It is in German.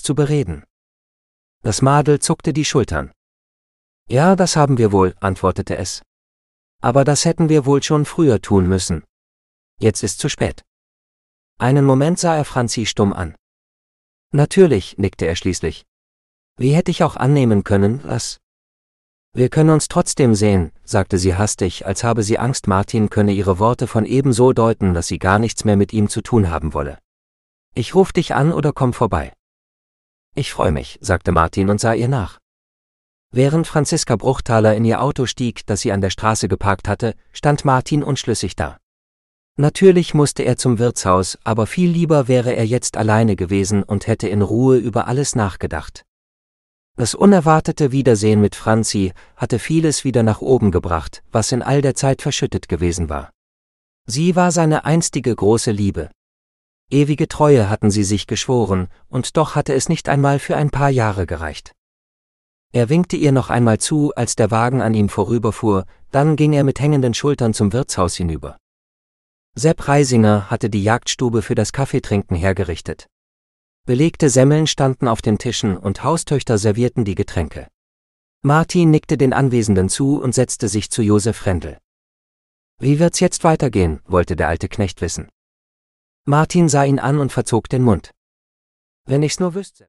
zu bereden. Das Madel zuckte die Schultern. Ja, das haben wir wohl, antwortete es. Aber das hätten wir wohl schon früher tun müssen. Jetzt ist zu spät. Einen Moment sah er Franzi stumm an. Natürlich, nickte er schließlich. Wie hätte ich auch annehmen können, was? Wir können uns trotzdem sehen, sagte sie hastig, als habe sie Angst, Martin könne ihre Worte von eben so deuten, dass sie gar nichts mehr mit ihm zu tun haben wolle. Ich ruf dich an oder komm vorbei. Ich freue mich, sagte Martin und sah ihr nach. Während Franziska Bruchtaler in ihr Auto stieg, das sie an der Straße geparkt hatte, stand Martin unschlüssig da. Natürlich musste er zum Wirtshaus, aber viel lieber wäre er jetzt alleine gewesen und hätte in Ruhe über alles nachgedacht. Das unerwartete Wiedersehen mit Franzi hatte vieles wieder nach oben gebracht, was in all der Zeit verschüttet gewesen war. Sie war seine einstige große Liebe. Ewige Treue hatten sie sich geschworen, und doch hatte es nicht einmal für ein paar Jahre gereicht. Er winkte ihr noch einmal zu, als der Wagen an ihm vorüberfuhr, dann ging er mit hängenden Schultern zum Wirtshaus hinüber. Sepp Reisinger hatte die Jagdstube für das Kaffeetrinken hergerichtet. Belegte Semmeln standen auf den Tischen und Haustöchter servierten die Getränke. Martin nickte den Anwesenden zu und setzte sich zu Josef Rendel. Wie wird's jetzt weitergehen, wollte der alte Knecht wissen. Martin sah ihn an und verzog den Mund. Wenn ich's nur wüsste.